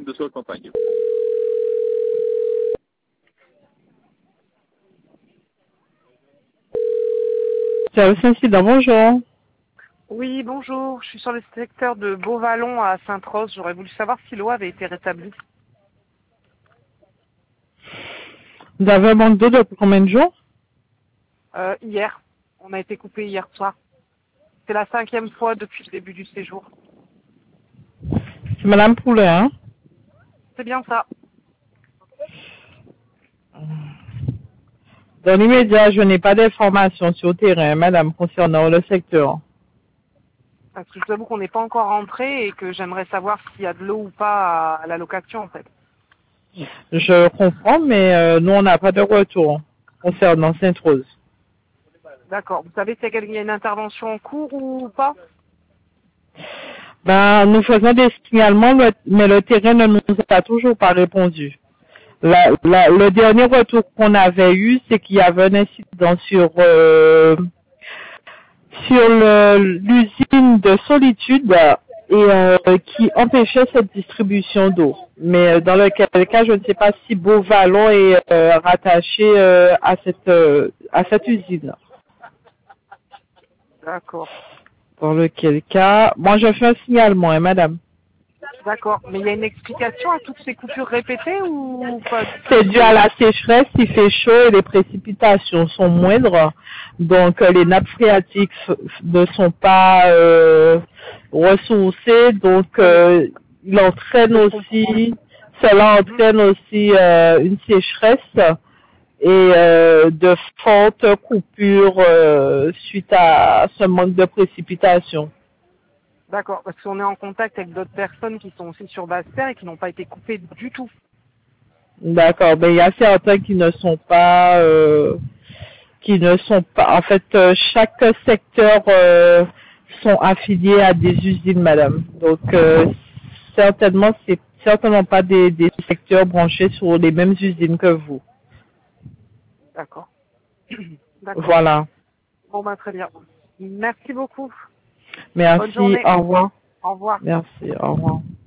265. Service incident, bonjour. Oui, bonjour. Je suis sur le secteur de Beauvallon à Sainte-Rose. J'aurais voulu savoir si l'eau avait été rétablie. Vous avez un manque d'eau depuis combien de jours? Hier. On a été coupé hier soir. C'est la 5e fois depuis le début du séjour. C'est Madame Poulet, hein? C'est bien ça. Dans l'immédiat, je n'ai pas d'informations sur le terrain, madame, concernant le secteur. Parce que je vous avoue qu'on n'est pas encore rentré et que j'aimerais savoir s'il y a de l'eau ou pas à la location, en fait. Je comprends, mais nous, on n'a pas de retour concernant Sainte-Rose. D'accord. Vous savez s'il y a une intervention en cours ou pas? Ben, nous faisons des signalements, mais le terrain ne nous a toujours pas répondu. Le dernier retour qu'on avait eu, c'est qu'il y avait un incident sur l'usine de Solitude et qui empêchait cette distribution d'eau. Mais dans lequel cas, je ne sais pas si Beauvallon est rattaché à cette usine. D'accord. Dans lequel cas, moi je fais un signalement, hein, madame. D'accord. Mais il y a une explication à toutes ces coupures répétées ou pas? C'est dû à la sécheresse, il fait chaud et les précipitations sont moindres. Donc les nappes phréatiques ne sont pas ressourcées, donc il entraîne aussi, cela entraîne aussi une sécheresse et de fortes coupures suite à ce manque de précipitation. D'accord, parce qu'on est en contact avec d'autres personnes qui sont aussi sur Basse-Terre et qui n'ont pas été coupées du tout. D'accord, ben il y a certains qui ne sont pas, en fait, chaque secteur sont affiliés à des usines, madame. Donc certainement, c'est certainement pas des secteurs branchés sur les mêmes usines que vous. D'accord. D'accord. Voilà. Bon, ben, très bien. Merci beaucoup. Bonne Merci, journée. au revoir. Au revoir. Merci, au revoir.